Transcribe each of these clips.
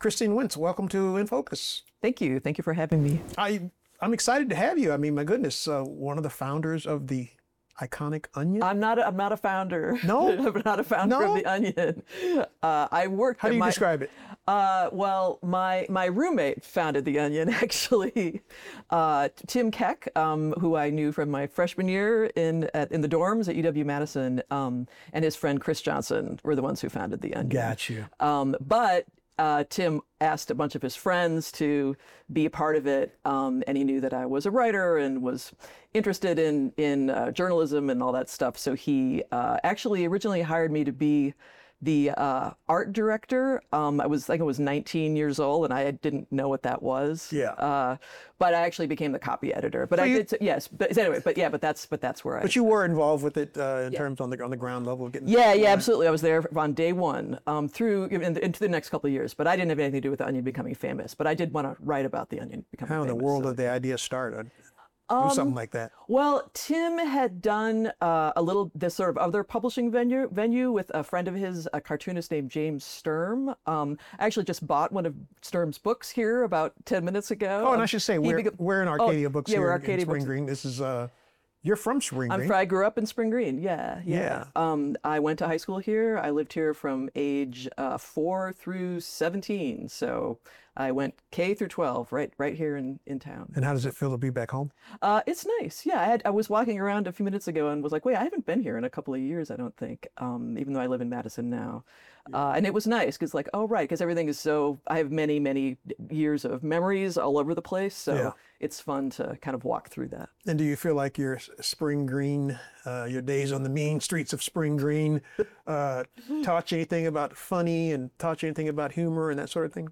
Christine Wentz, welcome to In Focus. Thank you. Thank you for having me. I'm excited to have you. I mean, my goodness, one of the founders of the iconic Onion. I'm not a founder. No? I'm not a founder No? of the Onion. I worked. How do you describe it? Well, my roommate founded the Onion, actually. Tim Keck, who I knew from my freshman year in the dorms at UW-Madison, and his friend Chris Johnson were the ones who founded the Onion. Got you. But Tim asked a bunch of his friends to be a part of it, and he knew that I was a writer and was interested in journalism and all that stuff. So he actually originally hired me to be the art director. I think I was 19 years old, and I didn't know what that was. Yeah. But I actually became the copy editor. But yes. But anyway. But that's where I. But you were involved with it in terms on the ground level, getting. Yeah, absolutely. I was there on day one, through into the next couple of years. But I didn't have anything to do with the Onion becoming famous. But I did want to write about the Onion becoming famous. How in the world did the idea start? Do something like that. Well, Tim had done this sort of other publishing venue with a friend of his, a cartoonist named James Sturm. I actually just bought one of Sturm's books here about 10 minutes ago. Oh, and I should say, we're in Arcadia Books here we're in Arcadia Spring Books. Green. This is, you're from Spring Green. I grew up in Spring Green, yeah. Yeah. I went to high school here. I lived here from age 4 through 17. So I went K through 12 right here in town. And how does it feel to be back home? It's nice. Yeah, I was walking around a few minutes ago and was like, wait, I haven't been here in a couple of years, I don't think, even though I live in Madison now. And it was nice because because everything is I have many, many years of memories all over the place. So it's fun to kind of walk through that. And do you feel like your Spring Green, your days on the mean streets of Spring Green, taught you anything about funny and taught you anything about humor and that sort of thing?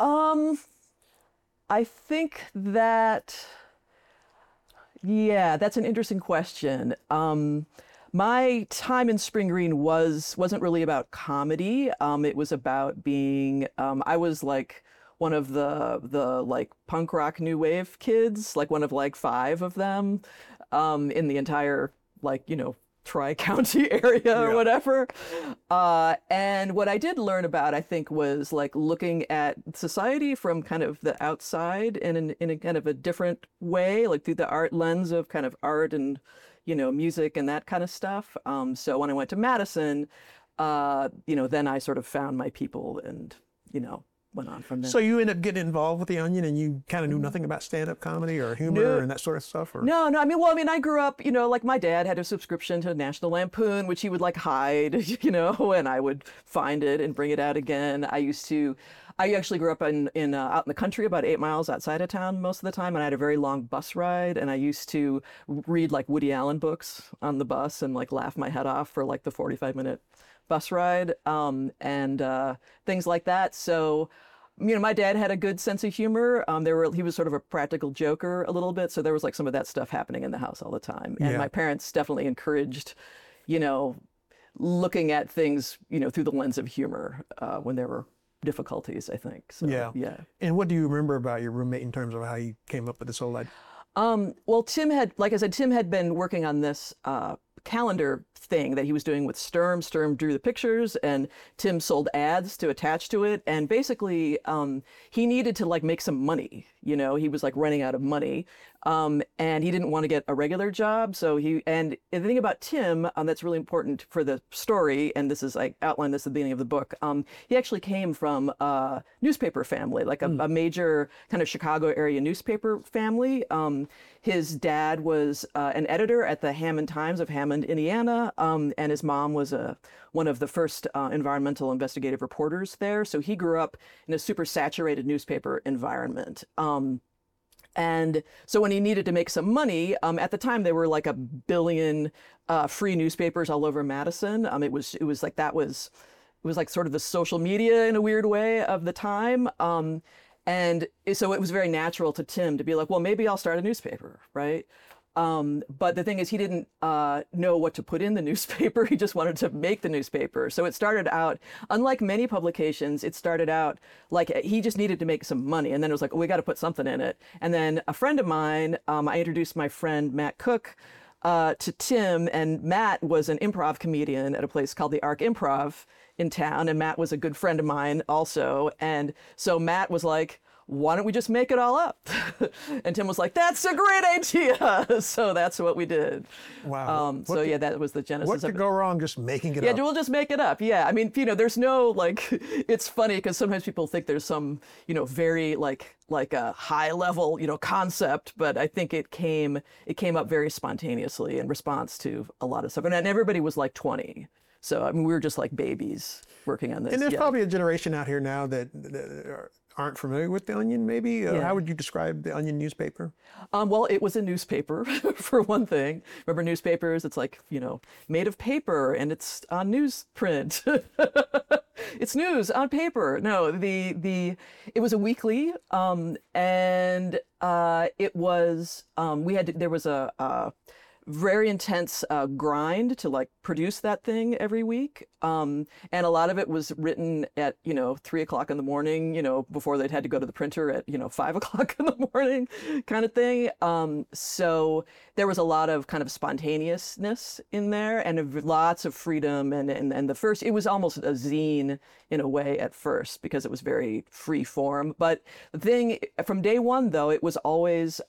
I think that, that's an interesting question. My time in Spring Green wasn't really about comedy. It was about being, I was like one of the like punk rock new wave kids, like one of like 5 of them, in the entire Tri-County area or whatever. And what I did learn about, I think, was like looking at society from kind of the outside and in a kind of a different way, like through the art lens of kind of art and, music and that kind of stuff. So when I went to Madison, then I sort of found my people and, went on from there. So you ended up getting involved with the Onion and you kind of knew nothing about stand-up comedy or humor and that sort of stuff? Or? No. I grew up, like my dad had a subscription to National Lampoon, which he would like hide, and I would find it and bring it out again. I actually grew up out in the country about 8 miles outside of town most of the time. And I had a very long bus ride. And I used to read like Woody Allen books on the bus and like laugh my head off for like the 45-minute bus ride, and things like that. So, my dad had a good sense of humor. He was sort of a practical joker a little bit. So there was like some of that stuff happening in the house all the time. And my parents definitely encouraged, looking at things, through the lens of humor when there were difficulties, I think. So, yeah. And what do you remember about your roommate in terms of how he came up with this whole idea? Well, Tim had been working on this calendar thing that he was doing with Sturm. Sturm drew the pictures and Tim sold ads to attach to it. And basically, he needed to like make some money. He was like running out of money. And he didn't want to get a regular job. So and the thing about Tim, that's really important for the story, and this is, I outlined this at the beginning of the book, he actually came from a newspaper family, like a major kind of Chicago area newspaper family. His dad was an editor at the Hammond Times of Hammond, Indiana, and his mom was one of the first environmental investigative reporters there. So he grew up in a super saturated newspaper environment. And so when he needed to make some money, at the time there were like 1 billion free newspapers all over Madison. It was like sort of the social media in a weird way of the time. And so it was very natural to Tim to be like, well, maybe I'll start a newspaper, right? But the thing is, he didn't know what to put in the newspaper. He just wanted to make the newspaper. So it started out, unlike many publications, it started out like he just needed to make some money. And then it was like, oh, we got to put something in it. And then a friend of mine, I introduced my friend Matt Cook, to Tim, and Matt was an improv comedian at a place called the Arc Improv in town, and Matt was a good friend of mine also. And so Matt was like, why don't we just make it all up? And Tim was like, that's a great idea. So that's what we did. Wow. So yeah, that was the genesis What of could it. go wrong just making it Yeah, up? we'll just make it up. Yeah, I mean, there's no like. It's funny because sometimes people think there's some, very like a high level, concept, but I think it came up very spontaneously in response to a lot of stuff, and everybody was like 20, so I mean, we were just like babies working on this. And there's Yeah. probably a generation out here now that aren't familiar with The Onion, maybe. Yeah. How would you describe The Onion newspaper? Well, it was a newspaper for one thing. Remember newspapers? It's like, made of paper and it's on newsprint. It's news on paper. No, it was a weekly, and it was there was a very intense grind to like produce that thing every week, and a lot of it was written at 3 o'clock in the morning, before they'd had to go to the printer at 5 o'clock in the morning, kind of thing. So there was a lot of kind of spontaneousness in there, and lots of freedom, and the first, it was almost a zine in a way at first because it was very free form. But the thing from day one, though, it was always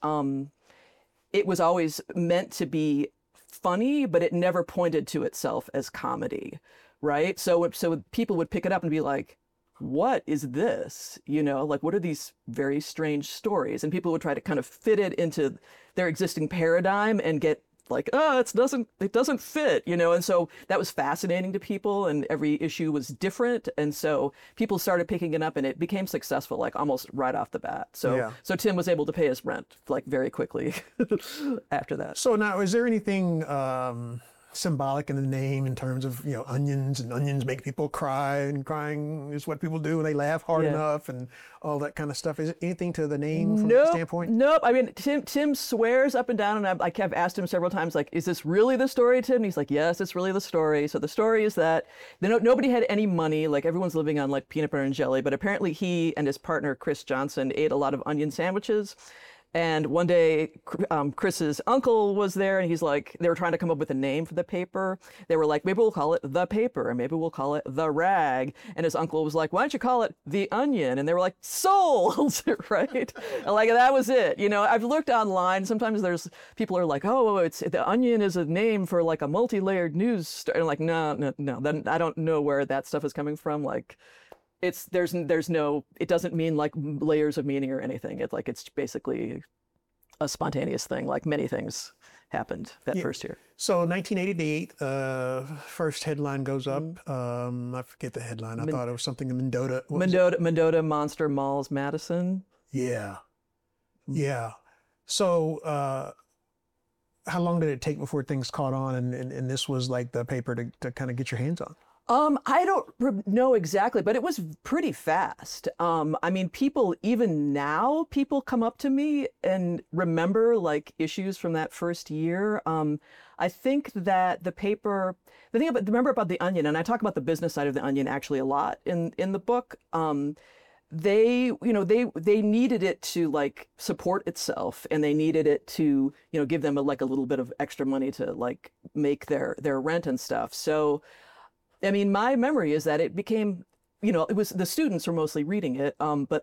meant to be funny, but it never pointed to itself as comedy, right? So people would pick it up and be like, what is this? Like, what are these very strange stories? And people would try to kind of fit it into their existing paradigm and get like, oh, it doesn't fit, and so that was fascinating to people, and every issue was different, and so people started picking it up, and it became successful like almost right off the bat. So Yeah. so Tim was able to pay his rent like very quickly after that. So now, is there anything symbolic in the name in terms of, onions, and onions make people cry, and crying is what people do when they laugh hard Yeah. enough and all that kind of stuff? Is it anything to the name from that standpoint? Nope. I mean, Tim swears up and down, and I've asked him several times, like, is this really the story, Tim? And he's like, yes, it's really the story. So the story is that nobody had any money, like everyone's living on like peanut butter and jelly, but apparently he and his partner, Chris Johnson, ate a lot of onion sandwiches. And one day, Chris's uncle was there, and he's like, they were trying to come up with a name for the paper. They were like, maybe we'll call it The Paper, and maybe we'll call it The Rag. And his uncle was like, why don't you call it The Onion? And they were like, sold, right? And like, that was it. I've looked online. Sometimes people are like, oh, The Onion is a name for like a multi-layered news story. And I'm like, no. Then I don't know where that stuff is coming from. Like, there's no, it doesn't mean like layers of meaning or anything. It's basically a spontaneous thing, like many things happened that first year. So 1988, first headline goes up. I forget the headline. I thought it was something in Mendota. What was it? Mendota Monster Malls Madison. Yeah. Yeah. So how long did it take before things caught on and this was like the paper to kind of get your hands on? I don't know exactly, but it was pretty fast. I mean, even now, people come up to me and remember like issues from that first year. I think that remember about The Onion, and I talk about the business side of The Onion actually a lot in the book. They needed it to like support itself, and they needed it to, give them a little bit of extra money to like make their rent and stuff. So, I mean, my memory is that it became, it was the students were mostly reading it, but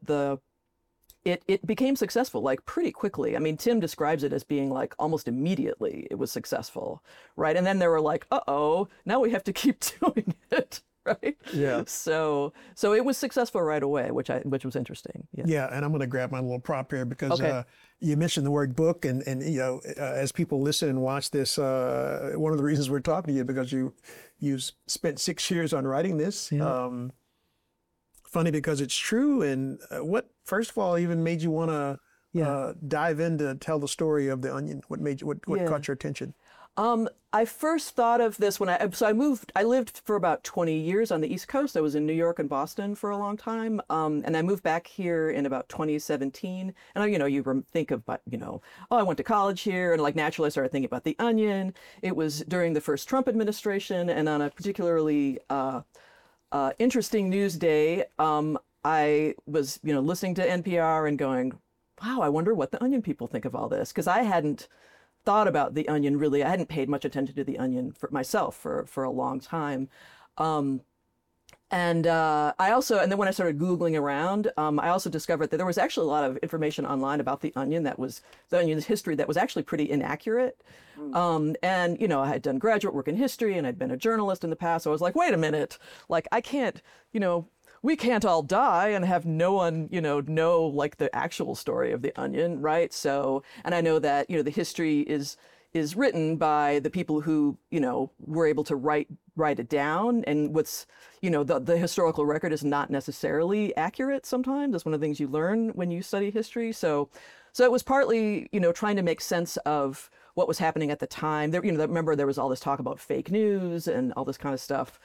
it became successful like pretty quickly. I mean, Tim describes it as being like almost immediately it was successful, right? And then they were like, uh-oh, now we have to keep doing it, right? Yeah. So it was successful right away, which was interesting. Yeah. Yeah, and I'm going to grab my little prop here because Okay. You mentioned the word book, and as people listen and watch this, one of the reasons we're talking to you because you spent 6 years on writing this. Yeah. Funny because it's true. And what first of all even made you want to dive in to tell the story of The Onion? What made you? What caught your attention? I first thought of this when I lived for about 20 years on the East Coast. I was in New York and Boston for a long time. And I moved back here in about 2017. And you think of, I went to college here, and like naturally I started thinking about The Onion. It was during the first Trump administration, and on a particularly interesting news day, I was, listening to NPR and going, wow, I wonder what the Onion people think of all this. Because I hadn't thought about The Onion really. I hadn't paid much attention to The Onion for myself for a long time. And and then when I started Googling around, I also discovered that there was actually a lot of information online about The Onion The Onion's history that was actually pretty inaccurate. And, you know, I had done graduate work in history and I'd been a journalist in the past. So I was like, wait a minute, like I can't, you know, we can't all die and have no one, you know like the actual story of The Onion, right? So, and I know that, you know, the history is written by the people who, you know, were able to write it down. And what's, you know, the historical record is not necessarily accurate sometimes. That's one of the things you learn when you study history. So it was partly, you know, trying to make sense of what was happening at the time. There, you know, remember there was all this talk about fake news and all this kind of stuff.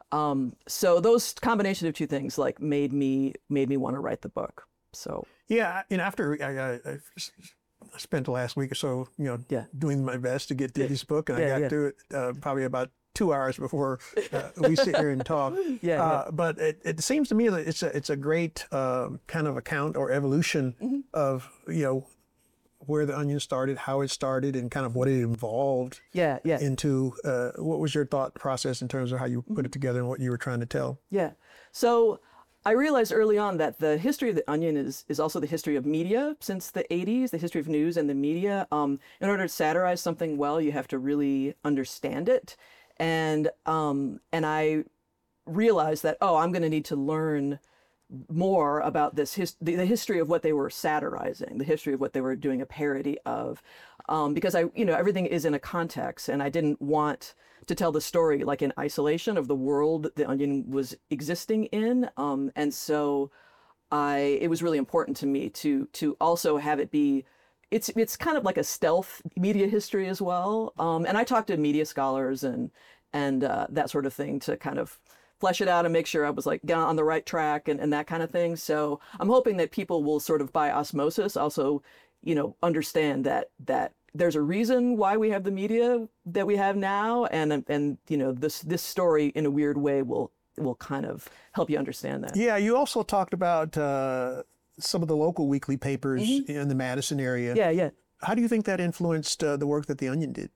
So those combination of two things like made me want to write the book. So yeah, and after I spent the last week or so, you know, doing my best to get through this book, and I got to it probably about 2 hours before we sit here and talk. But it seems to me that it's a great kind of account or evolution of, you know, where The Onion started, how it started, and kind of what it involved into. What was your thought process in terms of how you put it together and what you were trying to tell? Yeah. So I realized early on that the history of The Onion is also the history of media since the 80s, the history of news and the media. In order to satirize something well, you have to really understand it. And I realized that, I'm going to need to learn more about this the history of what they were satirizing, the history of what they were doing a parody of, because everything is in a context, and I didn't want to tell the story like in isolation of the world The Onion was existing in, and so it was really important to me to also have it be. It's kind of like a stealth media history as well, and I talked to media scholars and that sort of thing to kind of flesh it out and make sure I was like on the right track and that kind of thing. So I'm hoping that people will sort of by osmosis also, understand that there's a reason why we have the media that we have now, and this story in a weird way will kind of help you understand that. Yeah, you also talked about some of the local weekly papers in the Madison area. Yeah. How do you think that influenced the work that The Onion did?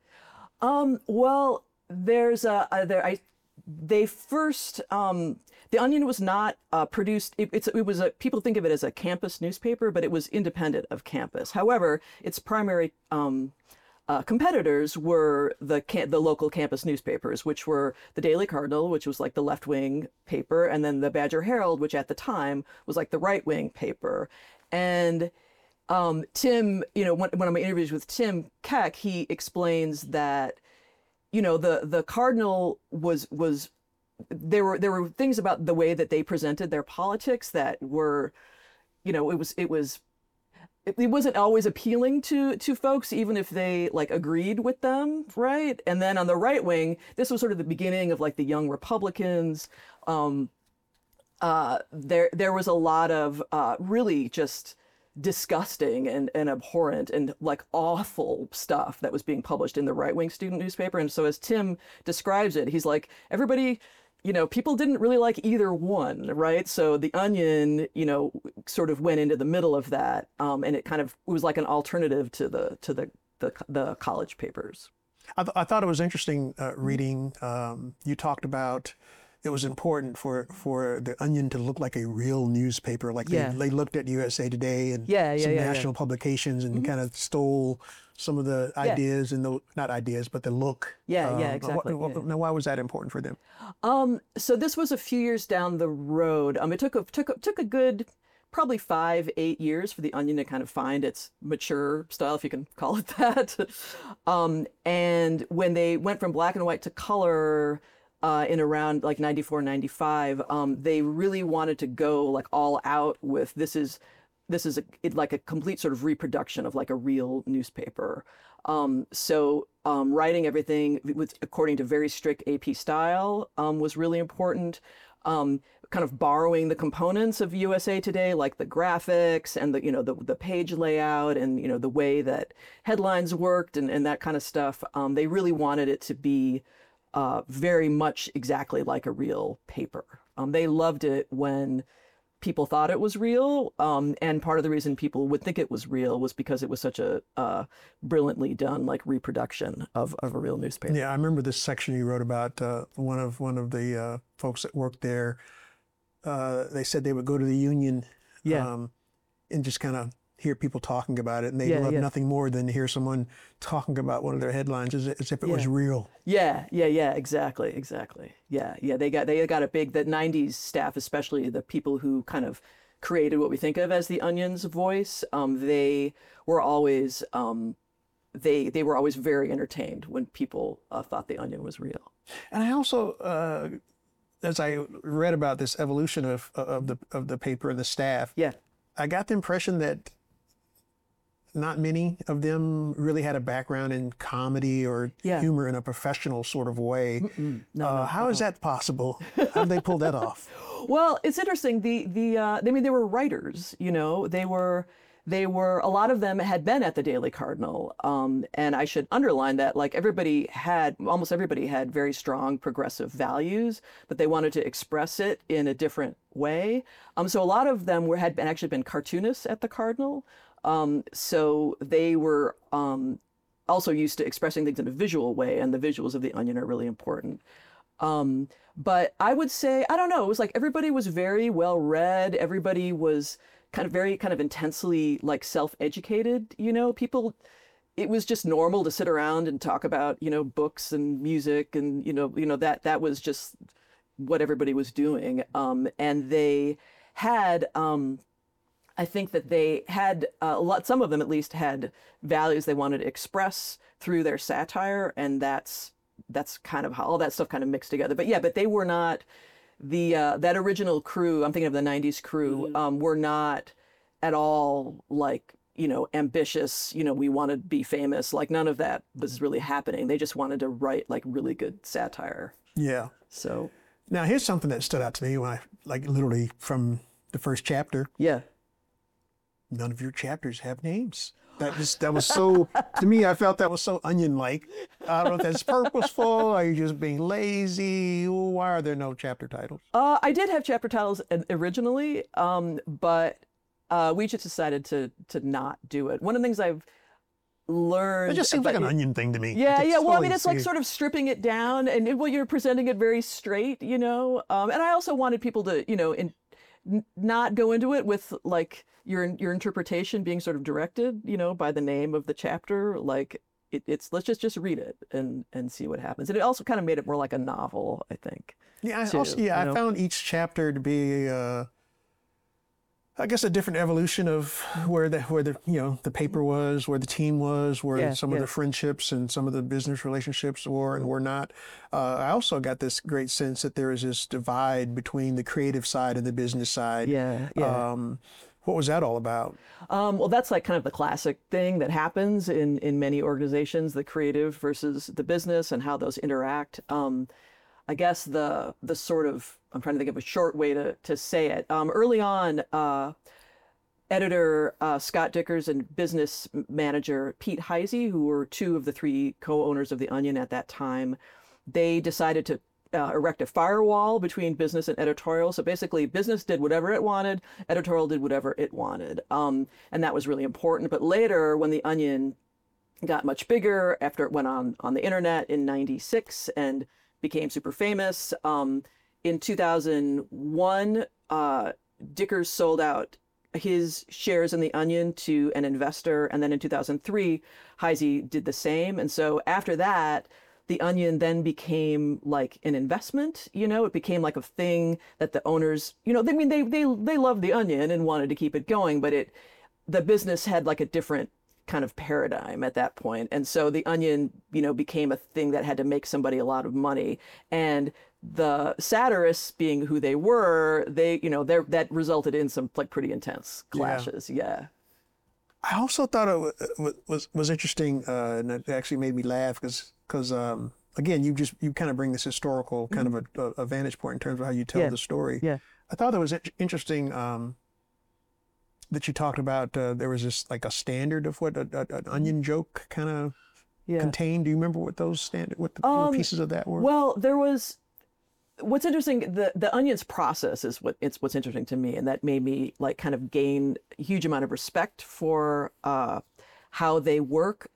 Well, there's they first The Onion was not produced. It was people think of it as a campus newspaper, but it was independent of campus. However, its primary competitors were the local campus newspapers, which were the Daily Cardinal, which was like the left-wing paper, and then the Badger Herald, which at the time was like the right-wing paper. And Tim, one of my interviews with Tim Keck, he explains that the Cardinal was there were things about the way that they presented their politics that were, it wasn't always appealing to folks, even if they like agreed with them, right? And then on the right wing, this was sort of the beginning of like the Young Republicans. There was a lot of really just disgusting and abhorrent and like awful stuff that was being published in the right-wing student newspaper. And so as Tim describes it, he's like, everybody, people didn't really like either one, right? So The Onion, sort of went into the middle of that, and it was like an alternative to the college papers. I thought it was interesting reading. You talked about it was important for The Onion to look like a real newspaper, like they looked at USA Today and some national publications and kind of stole some of the ideas and not ideas, but the look. Exactly. Now, why was that important for them? So this was a few years down the road. It took a good probably 5-8 years for The Onion to kind of find its mature style, if you can call it that. And when they went from black and white to color, in around like 94, 95, they really wanted to go like all out with this is like a complete sort of reproduction of like a real newspaper. So writing everything according to very strict AP style was really important. Kind of borrowing the components of USA Today, like the graphics and the page layout and the way that headlines worked and that kind of stuff. They really wanted it to be very much exactly like a real paper. They loved it when people thought it was real. And part of the reason people would think it was real was because it was such a brilliantly done like reproduction of a real newspaper. Yeah, I remember this section you wrote about one of the folks that worked there. They said they would go to the Union and just kind of hear people talking about it, and they love nothing more than to hear someone talking about one of their headlines as if it was real. Yeah, exactly. Yeah, they got a big, the 90s staff, especially the people who kind of created what we think of as the Onion's voice. They were always they were always very entertained when people thought the Onion was real. And I also, as I read about this evolution of the paper and the staff, I got the impression that not many of them really had a background in comedy or humor in a professional sort of way. How is that possible? How did they pull that off? Well, it's interesting. I mean, they were writers. You know, they were. A lot of them had been at the Daily Cardinal, and I should underline that. Like almost everybody had very strong progressive values, but they wanted to express it in a different way. So a lot of them had actually been cartoonists at the Cardinal. So they were also used to expressing things in a visual way, and the visuals of the Onion are really important. But I would say, I don't know, it was like everybody was very well read. Everybody was very intensely like self-educated, you know, people, it was just normal to sit around and talk about, you know, books and music and, you know, that was just what everybody was doing. And they had, I think that they had some of them at least had values they wanted to express through their satire, and that's kind of how all that stuff kind of mixed together. But they were not that original crew. I'm thinking of the '90s crew. Were not at all like, you know, ambitious. You know, we want to be famous. Like none of that was really happening. They just wanted to write like really good satire. Yeah. So now here's something that stood out to me when I literally from the first chapter. Yeah. None of your chapters have names. That was so, to me, I felt that was so Onion-like. I don't know if that's purposeful. Are you just being lazy? Why are there no chapter titles? I did have chapter titles originally, but we just decided to not do it. One of the things I've learned. It just seems like an Onion thing to me. Yeah. Well, I mean, it's like sort of stripping it down, and you're presenting it very straight, you know. And I also wanted people to, you know, not go into it with like your interpretation being sort of directed, you know, by the name of the chapter. Like it's let's just read it and see what happens. And it also kind of made it more like a novel, I think. Yeah, I found each chapter to be I guess a different evolution of where the you know the paper was, where the team was, where some of the friendships and some of the business relationships were and were not. I also got this great sense that there is this divide between the creative side and the business side. What was that all about? Well, that's like kind of the classic thing that happens in many organizations, the creative versus the business and how those interact. I guess the sort of, I'm trying to think of a short way to say it. Early on, editor Scott Dikkers and business manager Pete Heisey, who were two of the three co-owners of the Onion at that time, they decided to erect a firewall between business and editorial. So basically, business did whatever it wanted, editorial did whatever it wanted. And that was really important. But later, when the Onion got much bigger, after it went on the internet in '96 and became super famous, in 2001, Dikkers sold out his shares in the Onion to an investor. And then in 2003, Heisey did the same. And so after that, the Onion then became like an investment, you know, it became like a thing that the owners, you know, I mean, they loved the Onion and wanted to keep it going, but the business had like a different kind of paradigm at that point. And so the Onion, you know, became a thing that had to make somebody a lot of money. And the satirists being who they were, that resulted in some like pretty intense clashes. Yeah. I also thought it was interesting, and it actually made me laugh because again, you kind of bring this historical kind of a vantage point in terms of how you tell the story. Yeah. I thought it was interesting that you talked about there was this like a standard of what an Onion joke kind of contained. Do you remember what those what the pieces of that were? Well, there was what's interesting, the Onion's process is what's interesting to me, and that made me like kind of gain a huge amount of respect for how they work.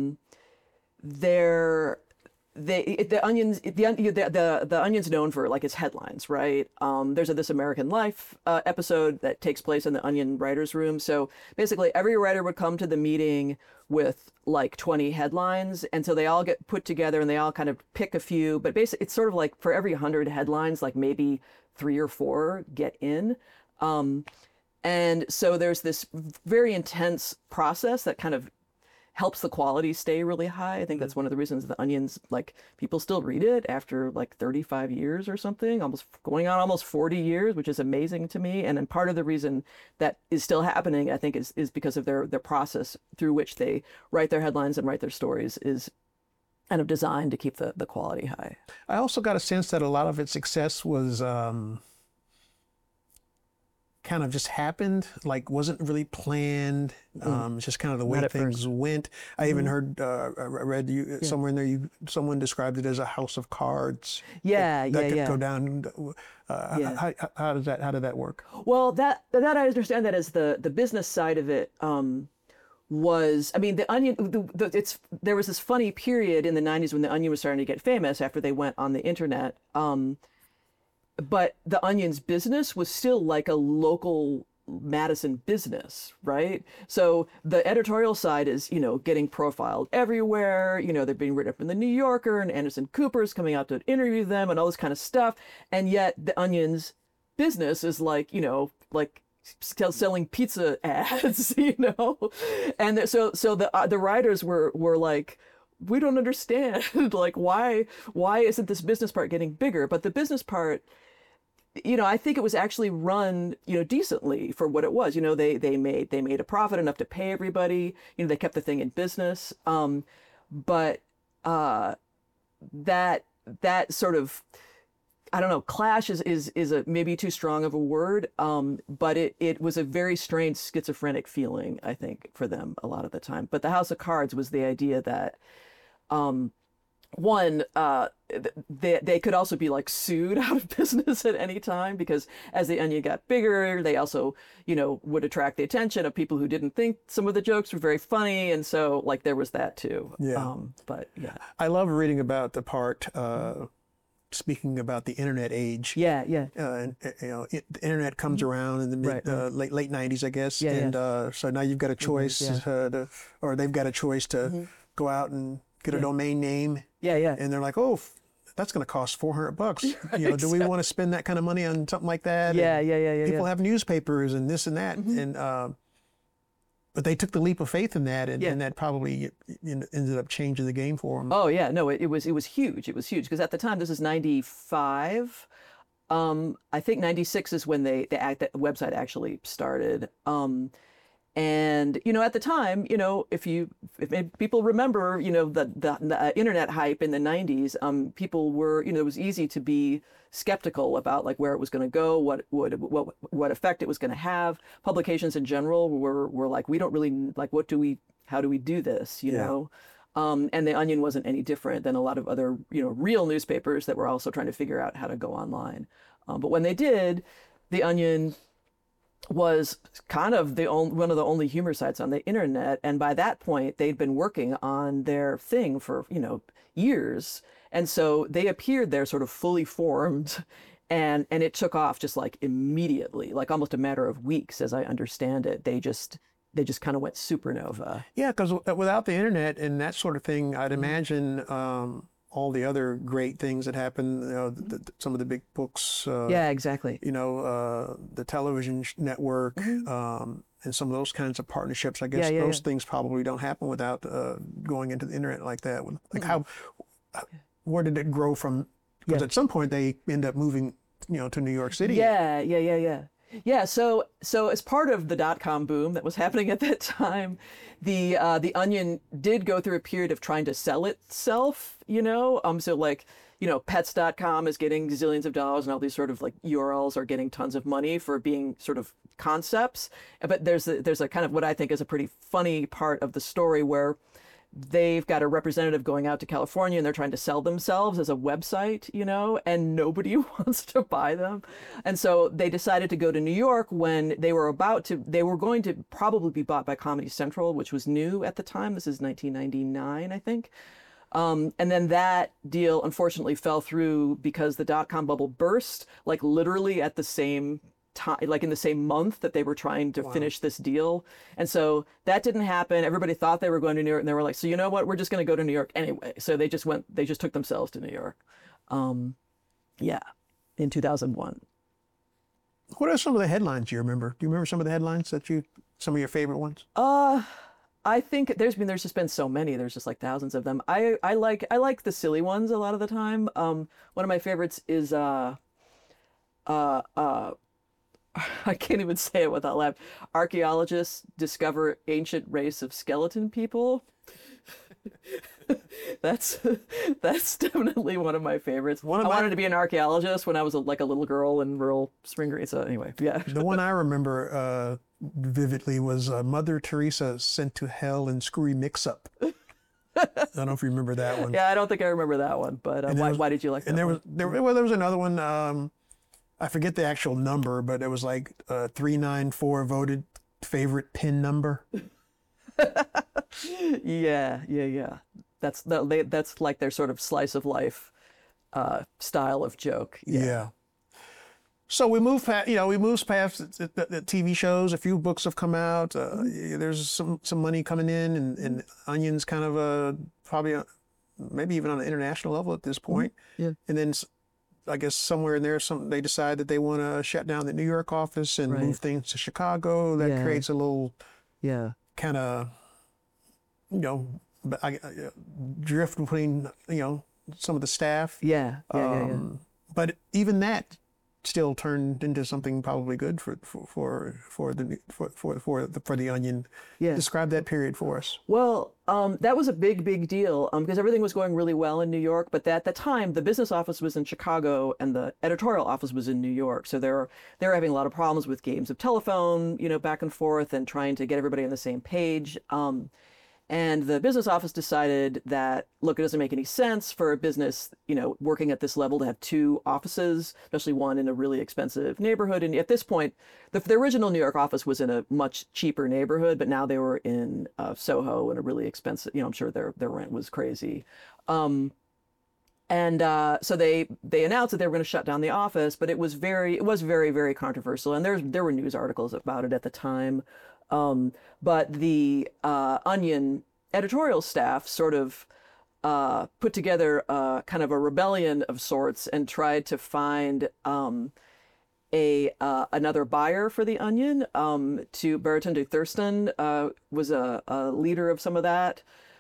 They're the Onion's known for like its headlines, right? There's a This American Life episode that takes place in the Onion writers' room. So basically, every writer would come to the meeting with like 20 headlines, and so they all get put together and they all kind of pick a few. But basically, it's sort of like for every 100 headlines, like maybe 3 or 4 get in. And so there's this very intense process that kind of helps the quality stay really high. I think that's one of the reasons the Onion's, like, people still read it after like 35 years or something, almost going on almost 40 years, which is amazing to me. And then part of the reason that is still happening, I think, is because of their process through which they write their headlines and write their stories is kind of designed to keep the quality high. I also got a sense that a lot of its success was kind of just happened, like wasn't really planned. It's just kind of the way things went. I even heard, I read somewhere in there, someone described it as a house of cards. Yeah, that could go down. How did that work? Well, that I understand that as the business side of it. Was, I mean, the Onion, there was this funny period in the 90s when the Onion was starting to get famous after they went on the internet. But the Onion's business was still like a local Madison business, right? So the editorial side is, getting profiled everywhere. They're being written up in the New Yorker, and Anderson Cooper's coming out to interview them and all this kind of stuff. And yet the Onion's business is like, like selling pizza ads, And so the writers were like, we don't understand, like, why isn't this business part getting bigger? But the business part, I think it was actually run, decently for what it was. They made a profit enough to pay everybody. They kept the thing in business. But that sort of, I don't know, clash is a maybe too strong of a word. But it was a very strange schizophrenic feeling, I think, for them a lot of the time. But the House of Cards was the idea that, one, they could also be like sued out of business at any time, because as the Onion got bigger, they also, would attract the attention of people who didn't think some of the jokes were very funny. And so like there was that too. Yeah. But yeah. I love reading about the part, speaking about the internet age. Yeah, yeah. And the internet comes around in the late 90s, I guess. Yeah, and so now you've got a choice, or they've got a choice to go out and get a domain name. Yeah, yeah. And they're like, oh, that's going to cost $400. Right, do we want to spend that kind of money on something like that? Yeah, and yeah. People have newspapers and this and that, and but they took the leap of faith in that, and that probably ended up changing the game for them. Oh yeah, no, it was huge. It was huge because at the time, this is 95. I think 96 is when the website actually started. And at the time, if people remember, the internet hype in the 90s, people were, it was easy to be skeptical about like where it was going to go, what effect it was going to have. Publications in general were like, we don't really like, how do we do this, you know? And the Onion wasn't any different than a lot of other, real newspapers that were also trying to figure out how to go online. But when they did, the Onion was kind of one of the only humor sites on the internet, and by that point they'd been working on their thing for years, and so they appeared there sort of fully formed, and it took off just like immediately, like almost a matter of weeks, as I understand it. They just kind of went supernova. Yeah, because without the internet and that sort of thing, I'd imagine all the other great things that happen, some of the big books. Yeah, exactly. The television network, and some of those kinds of partnerships. I guess those things probably don't happen without going into the internet like that. Like where did it grow from? Because at some point they end up moving, to New York City. Yeah, so as part of the .com boom that was happening at that time, the Onion did go through a period of trying to sell itself, so like, pets.com is getting zillions of dollars, and all these sort of like URLs are getting tons of money for being sort of concepts. But there's a kind of what I think is a pretty funny part of the story where they've got a representative going out to California and they're trying to sell themselves as a website, and nobody wants to buy them. And so they decided to go to New York when they were going to probably be bought by Comedy Central, which was new at the time. This is 1999, I think. And then that deal unfortunately fell through because the dot-com bubble burst, like literally at the same time, like in the same month that they were trying to finish this deal. And so that didn't happen. Everybody thought they were going to New York, and they were like, so you know what, we're just going to go to New York anyway. So they just took themselves to New York. In 2001. What are some of the headlines you remember? Do you remember some of the headlines some of your favorite ones? I think there's just been so many. There's just like thousands of them. I like the silly ones a lot of the time. One of my favorites is I can't even say it without laughing. Archaeologists discover ancient race of skeleton people. That's definitely one of my favorites. I wanted to be an archaeologist when I was like a little girl in rural Spring Green. So anyway, yeah. The one I remember vividly was Mother Teresa sent to hell in screwy mix-up. I don't know if you remember that one. Yeah, I don't think I remember that one. But why did you like that? And there was another one. I forget the actual number, but it was like 394 voted favorite pin number. Yeah. That's like their sort of slice of life style of joke. Yeah. So we move past the TV shows. A few books have come out. There's some money coming in, and Onion's kind of probably maybe even on an international level at this point. Yeah. And then I guess somewhere in there, they decide that they want to shut down the New York office and move things to Chicago. That creates a little kind of drift between some of the staff. Yeah. But even that still turned into something probably good for the Onion. Yeah. Describe that period for us. Well, that was a big deal because everything was going really well in New York. But at the time, the business office was in Chicago and the editorial office was in New York. So they were having a lot of problems with games of telephone, back and forth and trying to get everybody on the same page. And the business office decided that, look, it doesn't make any sense for a business, working at this level to have two offices, especially one in a really expensive neighborhood. And at this point, the original New York office was in a much cheaper neighborhood, but now they were in Soho in a really expensive, I'm sure their rent was crazy. So they announced that they were going to shut down the office, but it was very, very controversial. And there were news articles about it at the time. But the Onion editorial staff sort of put together kind of a rebellion of sorts and tried to find another buyer for the Onion. Baratunde Thurston was a leader of some of that.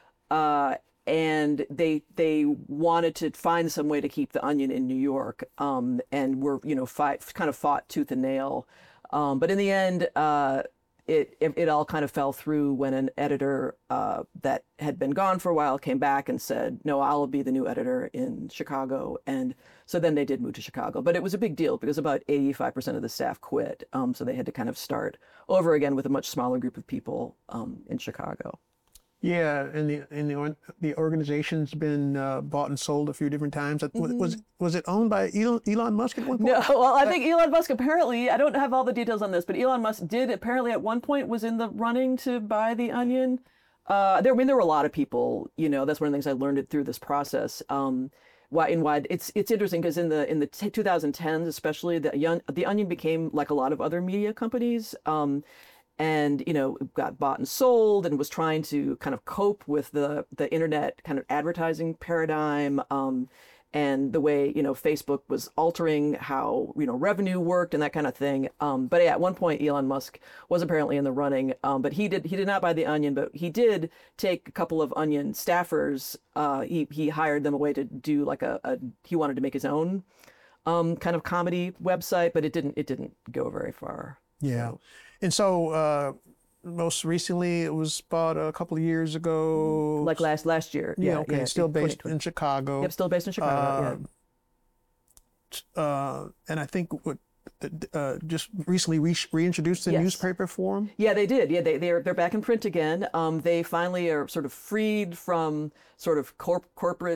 And they wanted to find some way to keep the Onion in New York, and were fought tooth and nail. But in the end, it all kind of fell through when an editor that had been gone for a while came back and said, no, I'll be the new editor in Chicago. And so then they did move to Chicago. But it was a big deal because about 85% of the staff quit. So they had to kind of start over again with a much smaller group of people in Chicago. Yeah, and the organization's been bought and sold a few different times. Was it owned by Elon Musk at one point? No, well, I think Elon Musk apparently, I don't have all the details on this, but Elon Musk did apparently at one point was in the running to buy the Onion. There were a lot of people. That's one of the things I learned through this process. It's interesting because in the 2010s, especially the Onion became like a lot of other media companies. And got bought and sold and was trying to kind of cope with the internet kind of advertising paradigm, and the way Facebook was altering how revenue worked and that kind of thing. But yeah, at one point Elon Musk was apparently in the running, but he did not buy the Onion, but he did take a couple of Onion staffers. He hired them away to do like he wanted to make his own kind of comedy website, but it didn't go very far. Yeah. And so most recently it was bought a couple of years ago. Like last year. Yeah, okay. Yeah, still based in Chicago. Yep, still based in Chicago, and I think just recently reintroduced the newspaper form? Yeah, they did. Yeah, they're back in print again. They finally are sort of freed from sort of corporate.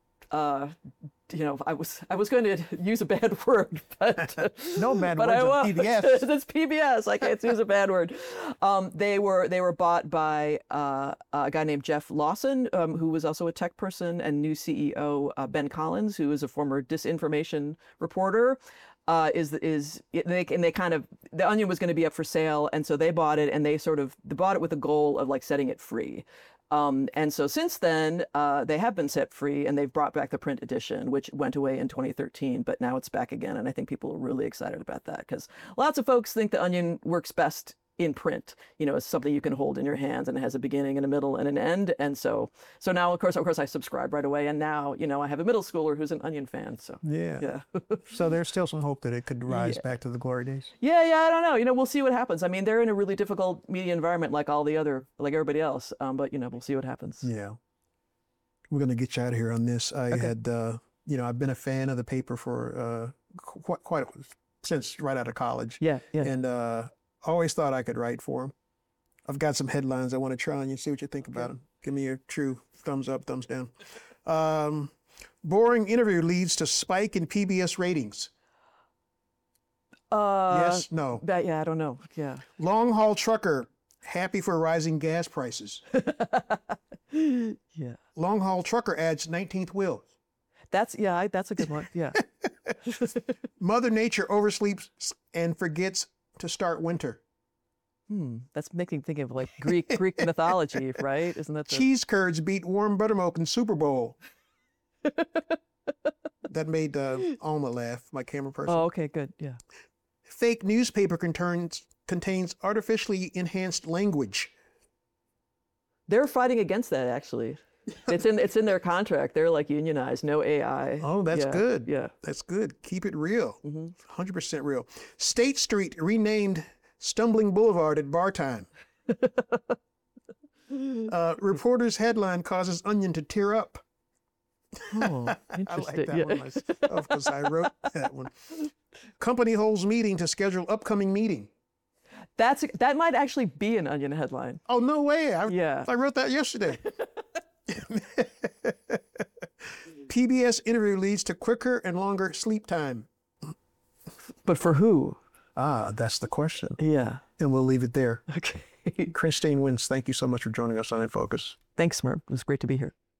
I was going to use a bad word, but no bad words. PBS. It's PBS. I can't use a bad word. They were bought by a guy named Jeff Lawson, who was also a tech person, and new CEO Ben Collins, who is a former disinformation reporter. They kind of, the Onion was going to be up for sale, and so they bought it, and they bought it with the goal of like setting it free. And so since then, they have been set free, and they've brought back the print edition, which went away in 2013, but now it's back again. And I think people are really excited about that because lots of folks think the Onion works best in print. It's something you can hold in your hands, and it has a beginning and a middle and an end. And so now, of course, I subscribe right away. And now, I have a middle schooler who's an Onion fan. So yeah. So there's still some hope that it could rise back to the glory days. Yeah, I don't know. We'll see what happens. I mean, they're in a really difficult media environment like like everybody else. But we'll see what happens. Yeah. We're going to get you out of here on this. I had, I've been a fan of the paper for quite since right out of college. Yeah. And always thought I could write for them. I've got some headlines I want to try on you, see what you think about them. Give me your true thumbs up, thumbs down. Boring interview leads to spike in PBS ratings. Yes, no. I don't know. Yeah. Long haul trucker happy for rising gas prices. Yeah. Long haul trucker adds 19th wheel. That's a good one. Yeah. Mother Nature oversleeps and forgets to start winter. That's making me think of like Greek mythology, right? Isn't that cheese curds beat warm buttermilk in Super Bowl? That made Alma laugh, my camera person. Oh, okay, good. Yeah. Fake newspaper contains artificially enhanced language. They're fighting against that, actually. It's in their contract. They're like unionized, no AI. Oh, that's good. Yeah. That's good. Keep it real. 100% real. State Street renamed Stumbling Boulevard at bar time. Reporter's headline causes Onion to tear up. Oh, interesting. I like that one myself because I wrote that one. Company holds meeting to schedule upcoming meeting. That might actually be an Onion headline. Oh, no way. I wrote that yesterday. PBS interview leads to quicker and longer sleep time. But for who? That's the question. Yeah. And we'll leave it there. Okay. Christine Wins, thank you so much for joining us on In Focus. Thanks, Merv. It was great to be here.